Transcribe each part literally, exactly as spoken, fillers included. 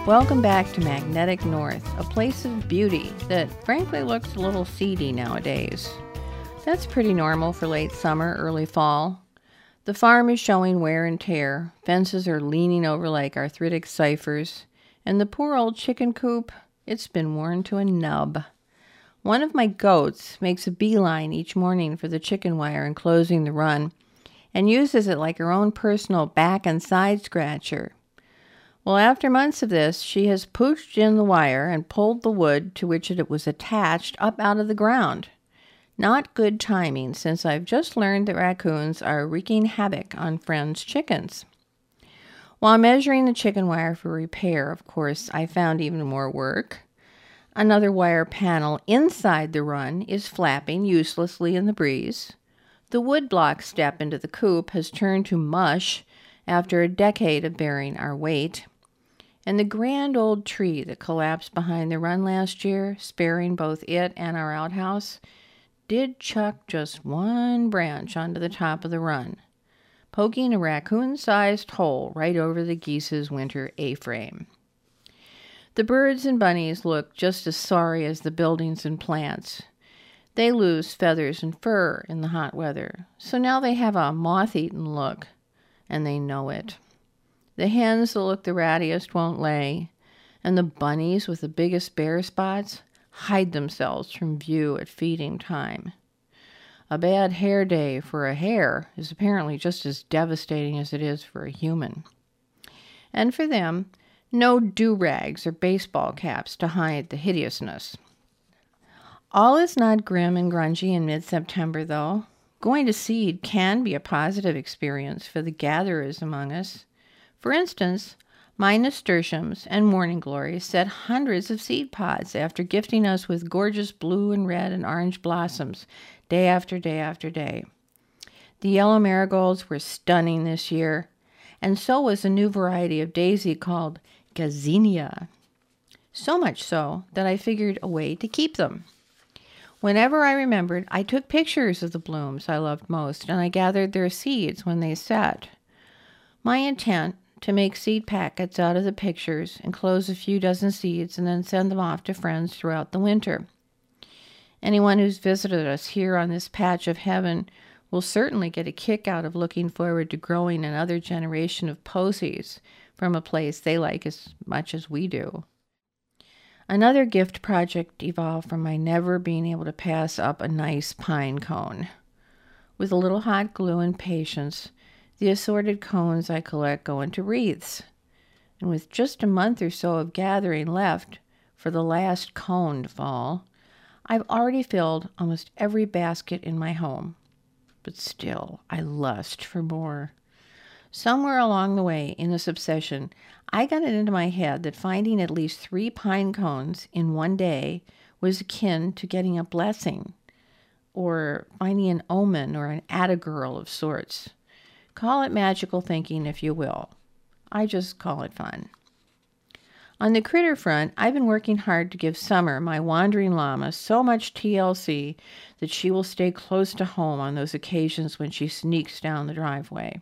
Welcome back to Magnetic North, a place of beauty that frankly looks a little seedy nowadays. That's pretty normal for late summer, early fall. The farm is showing wear and tear, fences are leaning over like arthritic ciphers, and the poor old chicken coop, it's been worn to a nub. One of my goats makes a beeline each morning for the chicken wire enclosing the run, and uses it like her own personal back and side scratcher. Well, after months of this, she has pooched in the wire and pulled the wood to which it was attached up out of the ground. Not good timing, since I've just learned that raccoons are wreaking havoc on friends' chickens. While measuring the chicken wire for repair, of course, I found even more work. Another wire panel inside the run is flapping uselessly in the breeze. The woodblock step into the coop has turned to mush after a decade of bearing our weight. And the grand old tree that collapsed behind the run last year, sparing both it and our outhouse, did chuck just one branch onto the top of the run, poking a raccoon-sized hole right over the geese's winter A-frame. The birds and bunnies look just as sorry as the buildings and plants. They lose feathers and fur in the hot weather, so now they have a moth-eaten look, and they know it. The hens that look the rattiest won't lay, and the bunnies with the biggest bare spots hide themselves from view at feeding time. A bad hair day for a hare is apparently just as devastating as it is for a human. And for them, no do-rags or baseball caps to hide the hideousness. All is not grim and grungy in mid-September, though. Going to seed can be a positive experience for the gatherers among us. For instance, my nasturtiums and morning glories set hundreds of seed pods after gifting us with gorgeous blue and red and orange blossoms day after day after day. The yellow marigolds were stunning this year, and so was a new variety of daisy called gazania. So much so that I figured a way to keep them. Whenever I remembered, I took pictures of the blooms I loved most, and I gathered their seeds when they set. My intent to make seed packets out of the pictures, enclose a few dozen seeds, and then send them off to friends throughout the winter. Anyone who's visited us here on this patch of heaven will certainly get a kick out of looking forward to growing another generation of posies from a place they like as much as we do. Another gift project evolved from my never being able to pass up a nice pine cone. With a little hot glue and patience, the assorted cones I collect go into wreaths. And with just a month or so of gathering left for the last cone to fall, I've already filled almost every basket in my home. But still, I lust for more. Somewhere along the way in this obsession, I got it into my head that finding at least three pine cones in one day was akin to getting a blessing, or finding an omen or an atta-girl of sorts. Call it magical thinking if you will. I just call it fun. On the critter front, I've been working hard to give Summer, my wandering llama, so much T L C that she will stay close to home on those occasions when she sneaks down the driveway.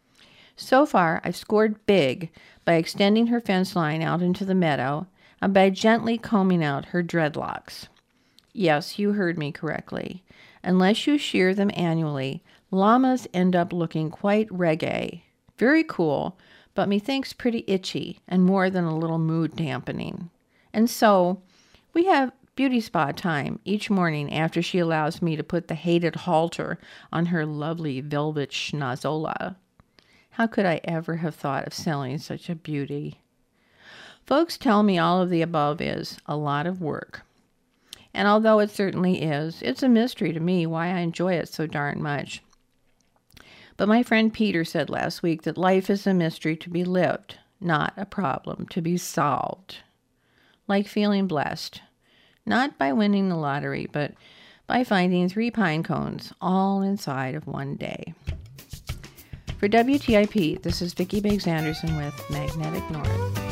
So far, I've scored big by extending her fence line out into the meadow and by gently combing out her dreadlocks. Yes, you heard me correctly. Unless you shear them annually, llamas end up looking quite reggae. Very cool, but methinks pretty itchy and more than a little mood dampening. And so, we have beauty spa time each morning after she allows me to put the hated halter on her lovely velvet schnozola. How could I ever have thought of selling such a beauty? Folks tell me all of the above is a lot of work. And although it certainly is, it's a mystery to me why I enjoy it so darn much. But my friend Peter said last week that life is a mystery to be lived, not a problem to be solved. Like feeling blessed, not by winning the lottery, but by finding three pine cones all inside of one day. For W T I P, this is Vicki Biggs Anderson with Magnetic North.